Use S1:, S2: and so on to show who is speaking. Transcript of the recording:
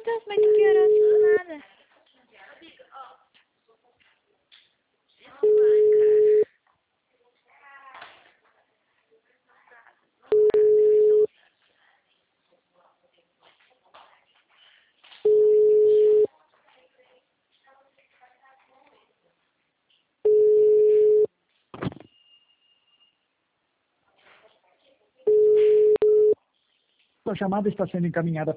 S1: Deus, mas que piorou assim nada.
S2: Sua chamada está sendo encaminhada